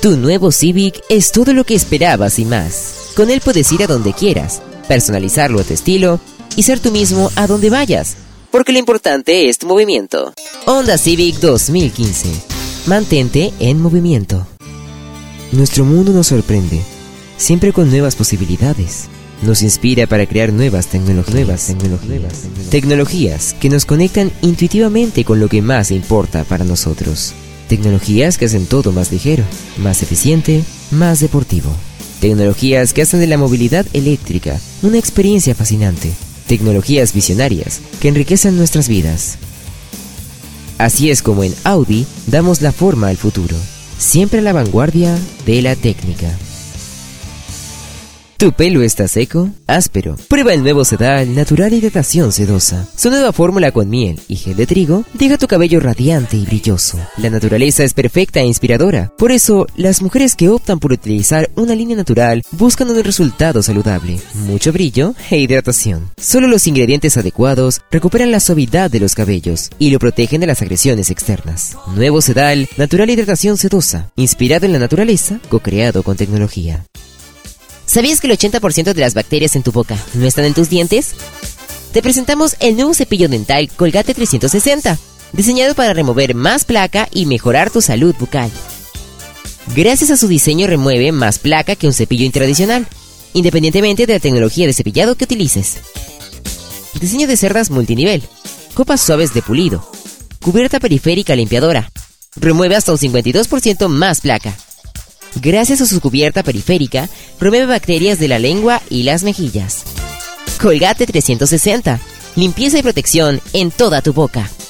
Tu nuevo Civic es todo lo que esperabas y más. Con él puedes ir a donde quieras, personalizarlo a tu estilo y ser tú mismo a donde vayas, porque lo importante es tu movimiento. Honda Civic 2015. Mantente en movimiento. Nuestro mundo nos sorprende, siempre con nuevas posibilidades. Nos inspira para crear nuevas tecnologías que nos conectan intuitivamente con lo que más importa para nosotros. Tecnologías que hacen todo más ligero, más eficiente, más deportivo. Tecnologías que hacen de la movilidad eléctrica una experiencia fascinante. Tecnologías visionarias que enriquecen nuestras vidas. Así es como en Audi damos la forma al futuro, siempre a la vanguardia de la técnica. ¿Tu pelo está seco? Áspero. Prueba el nuevo Sedal Natural Hidratación Sedosa. Su nueva fórmula con miel y gel de trigo deja tu cabello radiante y brilloso. La naturaleza es perfecta e inspiradora. Por eso, las mujeres que optan por utilizar una línea natural buscan un resultado saludable, mucho brillo e hidratación. Solo los ingredientes adecuados recuperan la suavidad de los cabellos y lo protegen de las agresiones externas. Nuevo Sedal Natural Hidratación Sedosa. Inspirado en la naturaleza, co-creado con tecnología. ¿Sabías que el 80% de las bacterias en tu boca no están en tus dientes? Te presentamos el nuevo cepillo dental Colgate 360, diseñado para remover más placa y mejorar tu salud bucal. Gracias a su diseño remueve más placa que un cepillo tradicional, independientemente de la tecnología de cepillado que utilices. Diseño de cerdas multinivel, copas suaves de pulido, cubierta periférica limpiadora, remueve hasta un 52% más placa. Gracias a su cubierta periférica, remueve bacterias de la lengua y las mejillas. Colgate 360. Limpieza y protección en toda tu boca.